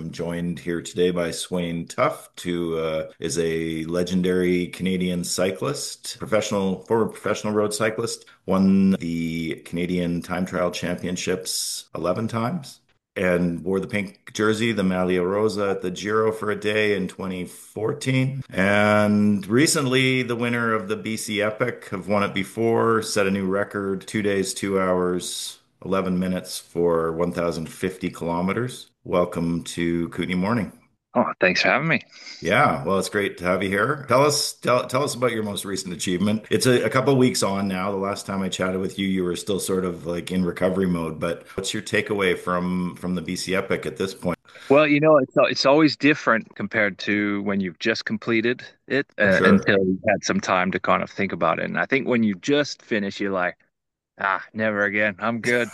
I'm joined here today by Swain Tuft, who is a legendary Canadian cyclist, former professional road cyclist, won the Canadian Time Trial Championships 11 times, and wore the pink jersey, the Maglia Rosa, at the Giro for a day in 2014. And recently, the winner of the BC Epic, have won it before, set a new record, 2 days, 2 hours, 11 minutes for 1,050 kilometers. Welcome to Kootenai Morning. Oh, thanks for having me. Yeah, well, it's great to have you here. Tell us about your most recent achievement. It's a couple of weeks on now. The last time I chatted with you, you were still sort of like in recovery mode. But what's your takeaway from the BC Epic at this point? Well, it's always different compared to when you've just completed it For sure. until you've had some time to kind of think about it. And I think when you just finish, you're like, never again. I'm good.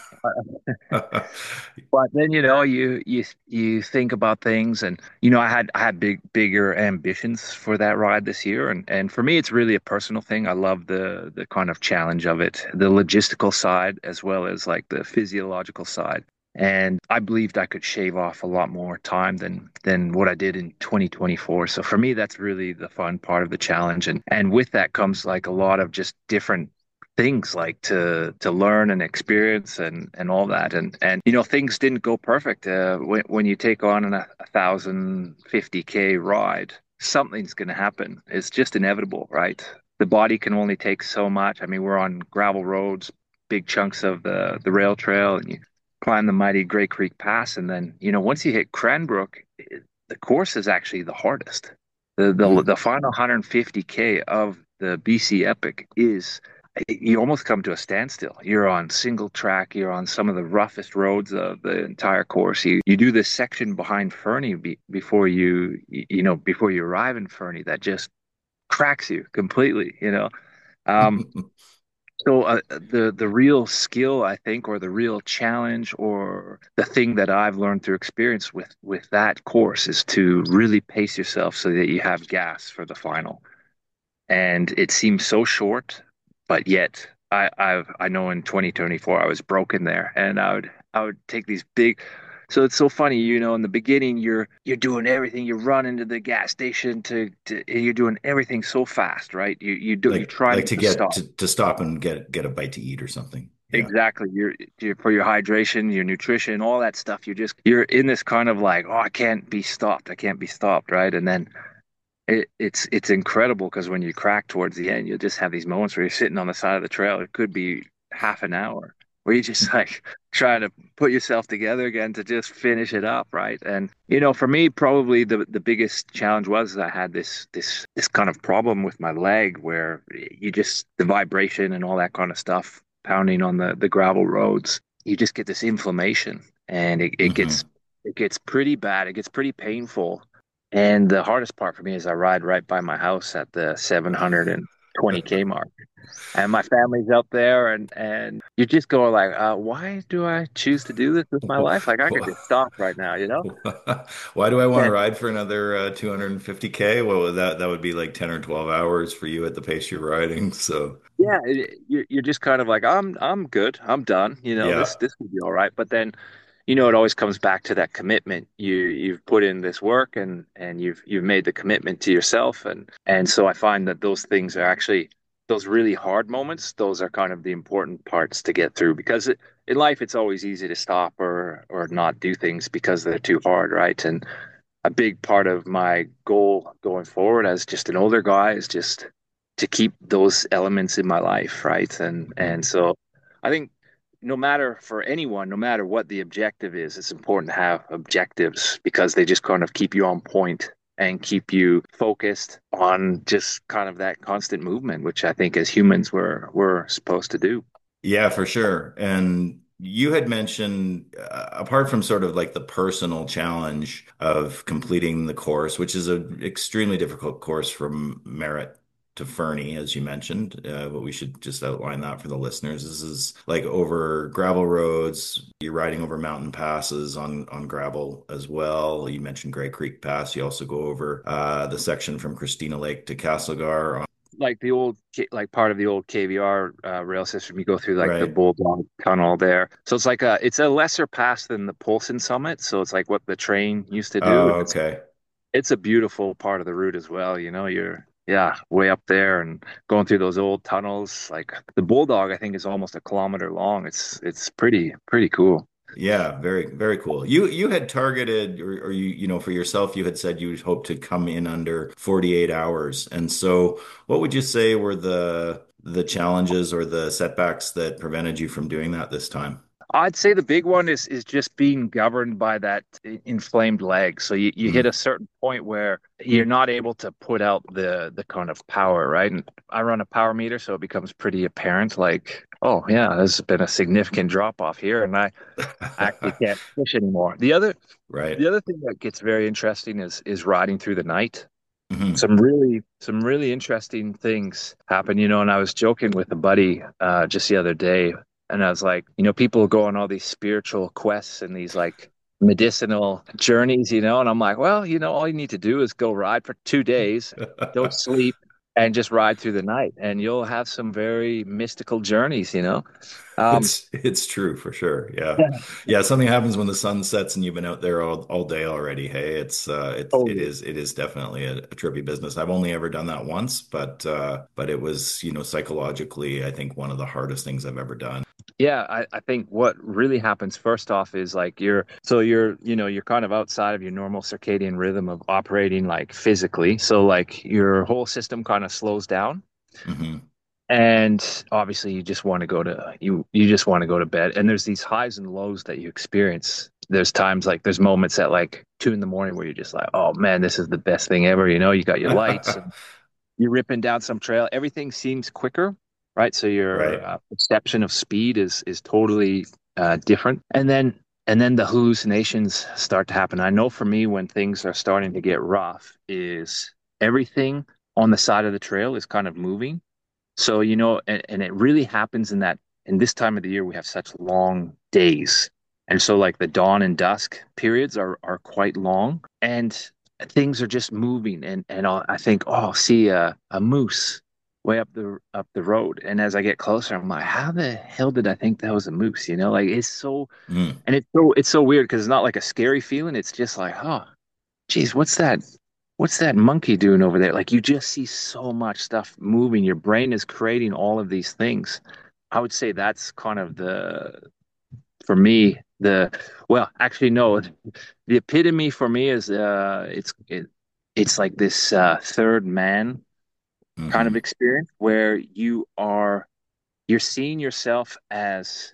But then you think about things, and I had bigger ambitions for that ride this year, and for me, it's really a personal thing. I love the kind of challenge of it, the logistical side as well as like the physiological side. And I believed I could shave off a lot more time than what I did in 2024. So for me, that's really the fun part of the challenge. And with that comes like a lot of just different things like to learn and experience and all that. And things didn't go perfect. When you take on a 1,050K ride, something's going to happen. It's just inevitable, right? The body can only take so much. I mean, we're on gravel roads, big chunks of the rail trail, and you climb the mighty Grey Creek Pass, and then once you hit Cranbrook, the course is actually the hardest. The final 150K of the BC Epic is you almost come to a standstill. You're on single track. You're on some of the roughest roads of the entire course. You do this section behind Fernie before before you arrive in Fernie that just cracks you completely. Um, so the real skill, I think, or the real challenge, or the thing that I've learned through experience with that course is to really pace yourself so that you have gas for the final. And it seems so short, but yet I know in 2024 I was broken there, and I would take these big. So it's so funny, in the beginning you're doing everything, you run into the gas station you're doing everything so fast, right? You try Like not to to get stop. to stop and get a bite to eat or something. Yeah. Exactly. You're for your hydration, your nutrition, all that stuff. You're in this kind of like, oh, I can't be stopped. I can't be stopped, right? And then it's incredible because when you crack towards the end, you'll just have these moments where you're sitting on the side of the trail. It could be half an hour where you just like trying to put yourself together again to just finish it up, right? And for me, probably the biggest challenge was I had this kind of problem with my leg where the vibration and all that kind of stuff pounding on the gravel roads, you just get this inflammation, and Hmm. it gets pretty bad. It gets pretty painful, and the hardest part for me is I ride right by my house at the 720K mark. And my family's up there, and you just go like, why do I choose to do this with my life? Like I could just stop right now. Why do I want to And ride for another 250K? Well, that would be like 10 or 12 hours for you at the pace you're riding. So, yeah, you're just kind of like, I'm good. I'm done. yeah. This will be all right. But then, it always comes back to that commitment. You've put in this work, and you've made the commitment to yourself, and so I find that those things are actually those really hard moments. Those are kind of the important parts to get through because in life it's always easy to stop or not do things because they're too hard, right? And a big part of my goal going forward as just an older guy is just to keep those elements in my life, right? And Mhm. so I think no matter for anyone, no matter what the objective is, it's important to have objectives because they just kind of keep you on point and keep you focused on just kind of that constant movement, which I think as humans we're supposed to do. Yeah, for sure. And you had mentioned, apart from sort of like the personal challenge of completing the course, which is an extremely difficult course from Merritt to Fernie, as you mentioned, but we should just outline that for the listeners. This is like over gravel roads. You're riding over mountain passes on gravel as well. You mentioned Grey Creek Pass. You also go over the section from Christina Lake to Castlegar like the old like part of the old KVR rail system. You go through like the Right. Bulldog Tunnel there, so it's a lesser pass than the Polson Summit. So it's like what the train used to do, Oh, and okay. it's a beautiful part of the route as well. You're yeah way up there and going through those old tunnels. Like the Bulldog, I think is almost a kilometer long. It's pretty cool. Yeah, very, very cool. You had targeted or you know, for yourself, you had said you hoped to come in under 48 hours. And so what would you say were the challenges or the setbacks that prevented you from doing that this time? I'd say the big one is just being governed by that inflamed leg. So you hit a Mm. certain point where you're not able to put out the kind of power, right? And I run a power meter, so it becomes pretty apparent, like, oh yeah, there's been a significant drop off here, and I actually can't push anymore. Right. The other thing that gets very interesting is riding through the night. Hmm. Some really interesting things happen, and I was joking with a buddy just the other day, and I was like, people go on all these spiritual quests and these like medicinal journeys, and I'm like, well, all you need to do is go ride for 2 days, don't sleep, and just ride through the night, and you'll have some very mystical journeys. Um, It's true for sure. Yeah. Yeah, something happens when the sun sets and you've been out there all day already. Hey, totally. it is definitely a trippy business. I've only ever done that once, but it was, you know, psychologically, I think one of the hardest things I've ever done. Yeah, I think what really happens first off is like you're kind of outside of your normal circadian rhythm of operating like physically. So like your whole system kind of slows down. Hmm. And obviously you just want to go to bed. And there's these highs and lows that you experience. There's moments at like 2 in the morning where you're just like, oh man, this is the best thing ever. You got your lights and you're ripping down some trail. Everything seems quicker, right? So your Right. perception of speed is totally different. And then the hallucinations start to happen. I know for me, when things are starting to get rough, is everything on the side of the trail is kind of moving. So and it really happens in this time of the year we have such long days. And so like the dawn and dusk periods are quite long, and things are just moving, and I think, oh, I'll see a moose way up the road, and as I get closer I'm like, how the hell did I think that was a moose? Like it's so Mm. and it's so weird because it's not like a scary feeling. It's just like, oh, geez, what's that monkey doing over there? Like you just see so much stuff moving. Your brain is creating all of these things. I would say that's kind of for me, well, actually, no, the epitome for me is it's like this third man kind of Hmm. experience where you're seeing yourself as,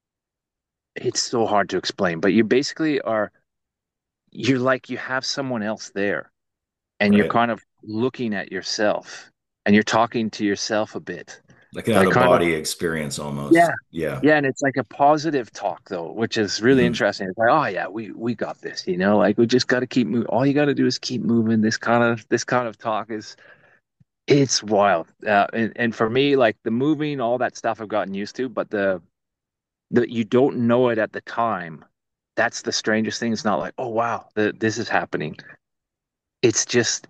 it's so hard to explain, but you basically you're like you have someone else there, and you're Right. kind of looking at yourself, and you're talking to yourself a bit, Like an out like of kind of, body experience yeah, almost. Yeah. yeah, and it's like a positive talk though, which is really Hmm. interesting. It's like, oh yeah, we got this, like we just got to keep moving. All you got to do is keep moving. This kind of talk is, it's wild. And for me, like the moving, all that stuff I've gotten used to, but the you don't know it at the time. That's the strangest thing. It's not like, oh wow, this is happening. It's just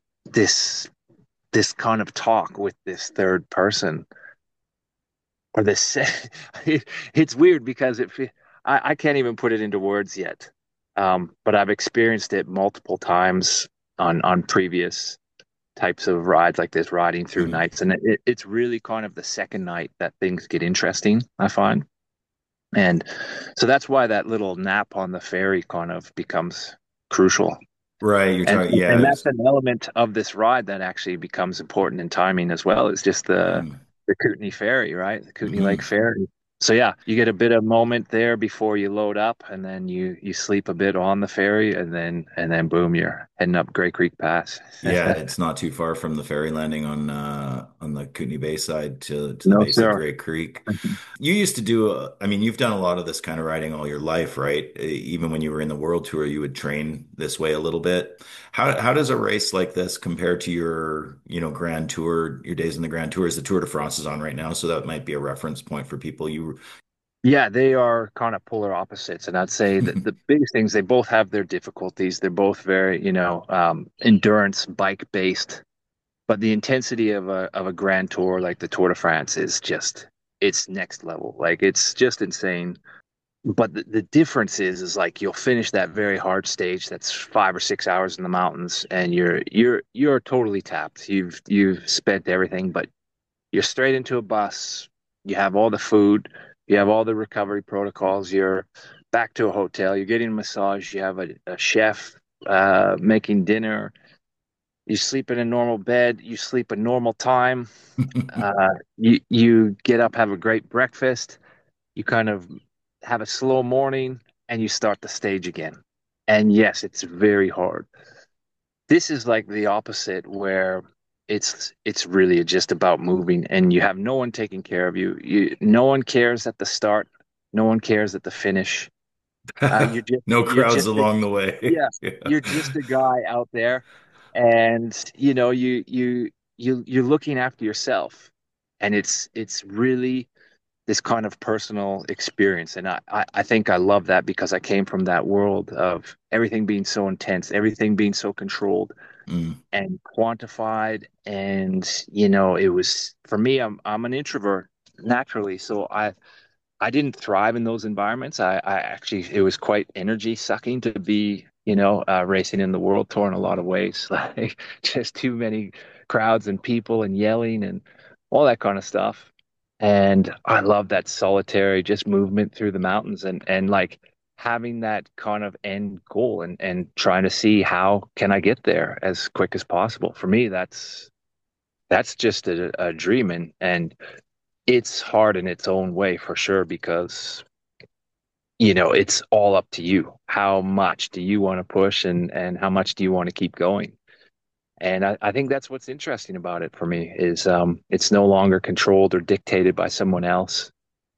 this kind of talk with this third person, or this it's weird because I can't even put it into words yet. But I've experienced it multiple times on previous types of rides like this, riding through Hmm. nights, and it's really kind of the second night that things get interesting, I find. And so that's why that little nap on the ferry kind of becomes crucial. Right. You're And talking, and yeah. that's an element of this ride that actually becomes important in timing as well. It's just the Kootenai Ferry, right? The Kootenai Lake Hmm. Ferry. So yeah, you get a bit of moment there before you load up, and then you sleep a bit on the ferry, and then boom, you're heading up Grey Creek Pass. Yeah, it's not too far from the ferry landing on the Kootenai Bay side to the No, base of sir. Grey Creek. You used to do, I mean, you've done a lot of this kind of riding all your life, right? Even when you were in the World Tour, you would train this way a little bit. How does a race like this compare to your, you know, Grand Tour, your days in the Grand Tours? The Tour de France is on right now, so that might be a reference point for people. You, Yeah, they are kind of polar opposites, and I'd say that the biggest things, they both have their difficulties. They're both very, endurance bike based but the intensity of a grand tour like the Tour de France is just it's next level. Like it's just insane. But the difference is like you'll finish that very hard stage that's 5 or 6 hours in the mountains, and you're totally tapped. You've spent everything, but you're straight into a bus. You have all the food, you have all the recovery protocols. You're back to a hotel. You're getting a massage. You have a chef making dinner. You sleep in a normal bed. You sleep a normal time. You get up, have a great breakfast. You kind of have a slow morning, and you start the stage again. And yes, it's very hard. This is like the opposite, where it's really just about moving, and you have no one taking care of you. No one cares at the start, no one cares at the finish. You're just No you're crowds just a, along the way. yeah, Yeah. you're just a guy out there, and you're looking after yourself, and it's really this kind of personal experience. And I think I love that because I came from that world of everything being so intense, everything being so controlled Mm. and quantified. And, it was for me, I'm an introvert naturally. So I didn't thrive in those environments. I actually, it was quite energy sucking to be, racing in the world tour in a lot of ways, like just too many crowds and people and yelling and all that kind of stuff. And I love that solitary just movement through the mountains and like having that kind of end goal and trying to see how can I get there as quick as possible. For me, that's just a dream and it's hard in its own way for sure because it's all up to you. How much do you want to push and how much do you want to keep going? And I think that's what's interesting about it for me is it's no longer controlled or dictated by someone else.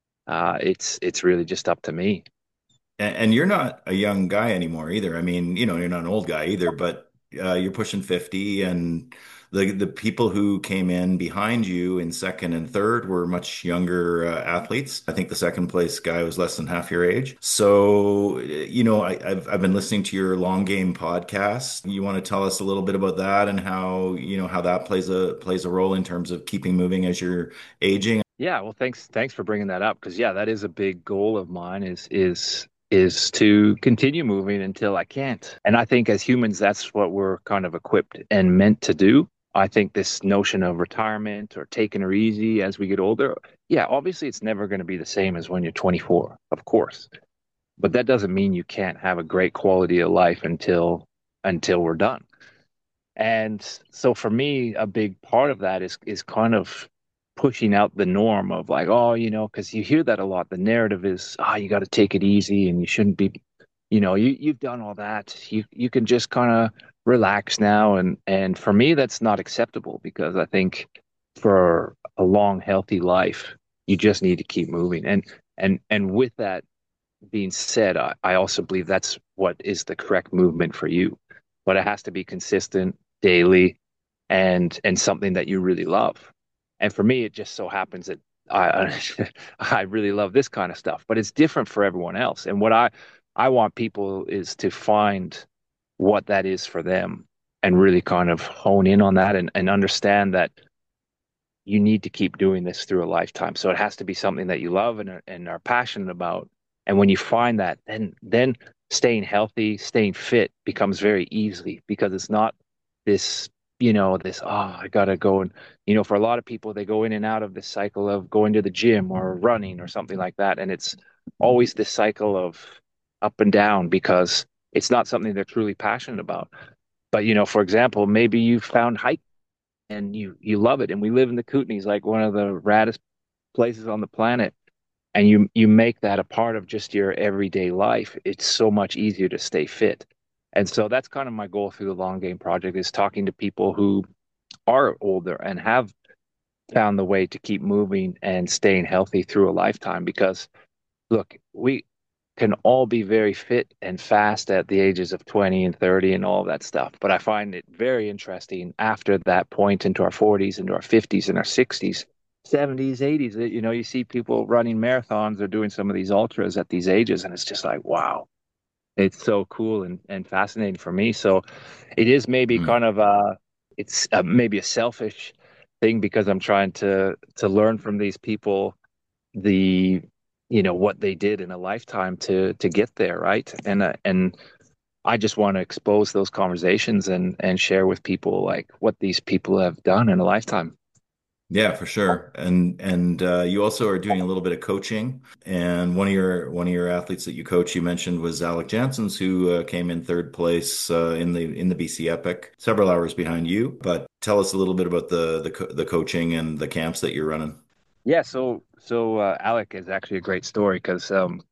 It's really just up to me. And you're not a young guy anymore either. I mean, you're not an old guy either, but you're pushing 50, and the people who came in behind you in second and third were much younger athletes. I think the second place guy was less than half your age. So, I've been listening to your long game podcast. You want to tell us a little bit about that and how that plays a role in terms of keeping moving as you're aging? Yeah, well, thanks for bringing that up because yeah, that is a big goal of mine is to continue moving until I can't. And I think as humans, that's what we're kind of equipped and meant to do. I think this notion of retirement or taking it easy as we get older, yeah, obviously it's never going to be the same as when you're 24, of course. But that doesn't mean you can't have a great quality of life until we're done. And so for me, a big part of that is kind of pushing out the norm of like, oh, because you hear that a lot. The narrative is, you got to take it easy and you shouldn't be, you've done all that. You can just kind of relax now. And for me, that's not acceptable because I think for a long, healthy life, you just need to keep moving. And with that being said, I also believe that's what is the correct movement for you. But it has to be consistent, daily, and something that you really love. And for me, it just so happens that I I really love this kind of stuff, but it's different for everyone else. And what I want people is to find what that is for them and really kind of hone in on that and understand that you need to keep doing this through a lifetime. So it has to be something that you love and are passionate about. And when you find that, then staying healthy, staying fit becomes very easy because it's not this, I gotta go and for a lot of people they go in and out of this cycle of going to the gym or running or something like that. And it's always this cycle of up and down because it's not something they're truly passionate about. But for example, maybe you found hiking and you love it. And we live in the Kootenays, like one of the raddest places on the planet. And you make that a part of just your everyday life. It's so much easier to stay fit. And so that's kind of my goal through the Long Game Project is talking to people who are older and have found the way to keep moving and staying healthy through a lifetime. Because look, we can all be very fit and fast at the ages of 20 and 30 and all of that stuff. But I find it very interesting after that point into our 40s, into our 50s and our 60s, 70s, 80s. You see people running marathons or doing some of these ultras at these ages, and it's just like, wow, it's so cool and fascinating for me. So it is maybe Mm. kind of it's maybe a selfish thing because I'm trying to learn from these people the what they did in a lifetime to get there, right? And I just want to expose those conversations and share with people like what these people have done in a lifetime. Yeah, for sure. And you also are doing a little bit of coaching. And one of your athletes that you coach, you mentioned was Alec Janssens, who came in third place in the BC Epic, several hours behind you. But tell us a little bit about the coaching and the camps that you're running. Yeah, so Alec is actually a great story because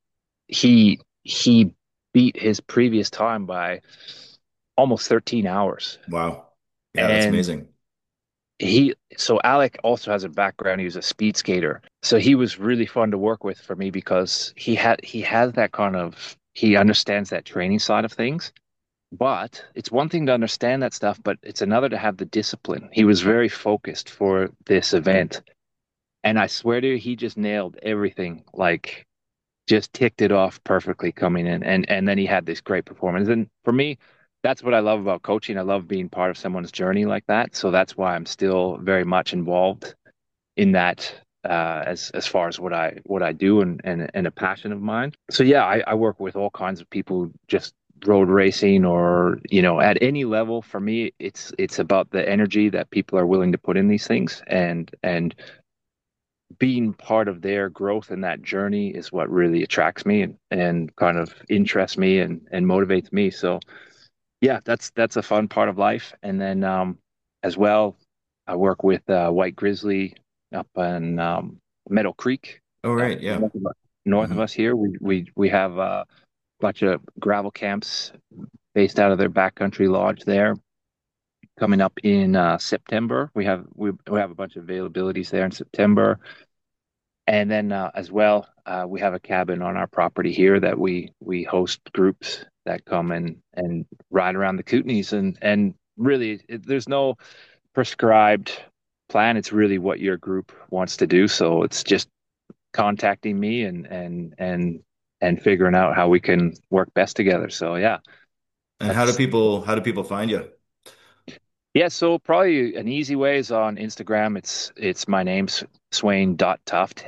he beat his previous time by almost 13 hours. Wow. Yeah, that's And amazing. so Alec also has a background. He was a speed skater. So he was really fun to work with for me because he has that kind of he understands that training side of things. But it's one thing to understand that stuff, but it's another to have the discipline. He was very focused for this event. And I swear to you, he just nailed everything. Like just ticked it off perfectly coming in, and then he had this great performance. And for me, that's what I love about coaching. I love being part of someone's journey like that. So that's why I'm still very much involved in that, as far as what I do, and a passion of mine. So yeah, I work with all kinds of people, just road racing or at any level. For me, it's about the energy that people are willing to put in these things, and being part of their growth in that journey is what really attracts me and kind of interests me and motivates me. So yeah, that's a fun part of life. And then as well, I work with White Grizzly up in Meadow Creek, Oh, uh, right. Yeah. north of Hmm. us here. We have a bunch of gravel camps based out of their backcountry lodge there. Coming up in September, we have a bunch of availabilities there in September. And then as well, we have a cabin on our property here that we host groups that come and ride around the Kootenays, and really there's no prescribed plan. It's really what your group wants to do. So it's just contacting me and figuring out how we can work best together. So yeah, And that's how do people find you? yeah. So probably an easy way is on Instagram. It's my name's Swain.Tuft,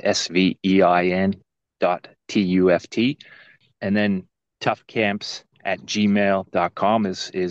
SVEIN.TUFT. And then toughcamps@gmail.com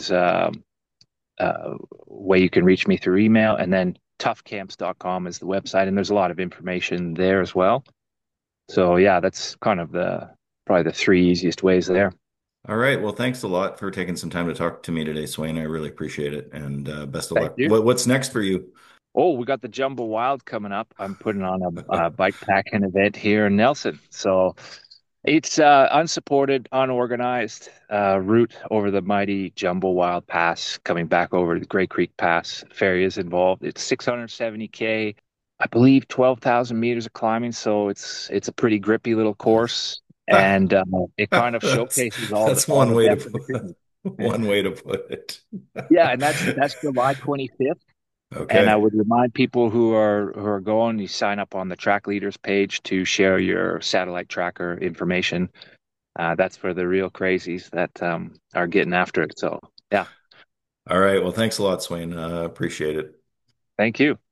is way you can reach me through email. And then toughcamps.com is the website. And there's a lot of information there as well. So yeah, that's kind of the probably the three easiest ways there. All right. Well, thanks a lot for taking some time to talk to me today, Swain. I really appreciate it. And best of Thank luck. you. What's next for you? Oh, we got the Jumbo Wild coming up. I'm putting on a bike packing event here in Nelson. So it's unsupported, unorganized route over the mighty Jumbo Wild Pass, coming back over the Grey Creek Pass. Ferry is involved. It's 670K, I believe 12,000 meters of climbing. So it's a pretty grippy little course, and it kind of That's showcases all that's all one the way to best of the put Kootenays. one way to put it. Yeah, and that's July 25th. And I Okay. would remind people who are going, you sign up on the track leaders page to share your satellite tracker information. That's for the real crazies that are getting after it. So yeah, All right. Well, thanks a lot, Swain. Appreciate it. thank you.